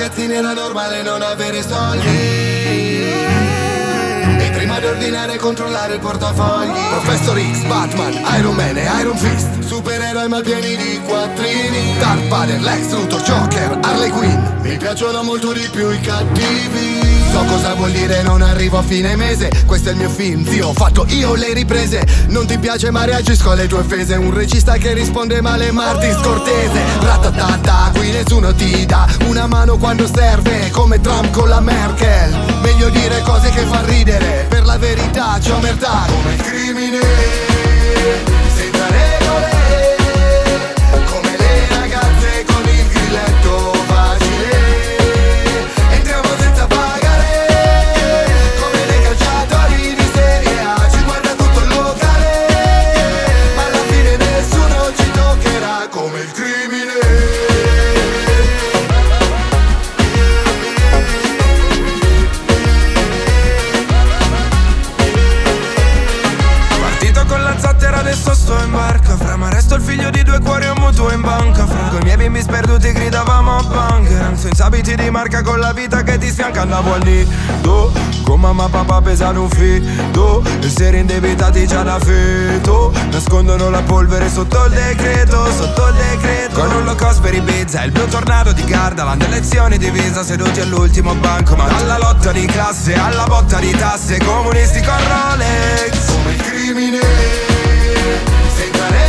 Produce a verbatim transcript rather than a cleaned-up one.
ragazzini era normale non avere soldi, e prima di ordinare controllare il portafogli. Professor X, Batman, Iron Man e Iron Fist, supereroi ma pieni di quattrini. Darth Vader, Lex Luthor, Joker, Harley Quinn. Mi piacciono molto di più i cattivi. So cosa vuol dire non arrivo a fine mese. Questo è il mio film, zio, ho fatto io le riprese. Non ti piace ma reagisco alle tue offese. Un regista che risponde male, Martin Scortese. Ratatata, qui nessuno ti dà una mano quando serve, come Trump con la Merkel. Meglio dire cose che fa ridere, per la verità c'è omertà. Come il crimine, senza regole, come le ragazze con il grilletto facile. Entriamo senza pagare, come dei calciatori di Serie A. Ci guarda tutto il locale, ma alla fine nessuno ci toccherà. Come il crimine. Adesso sto in barca, fra, ma resto il figlio di due cuori e un mutuo in banca, fra. Coi miei bimbi sperduti gridavamo a bunker, senza abiti di marca con la vita che ti sfianca. Andavo al nido, con mamma e papà pesano un fido, e seri indebitati già da feto. Nascondono la polvere sotto il decreto, sotto il decreto. Con un low cost per Ibiza, il blu tornado di Gardaland, elezioni divisa, seduti all'ultimo banco. Ma dalla lotta di classe alla botta di tasse, comunisti con Rolex. Come il crimine, senza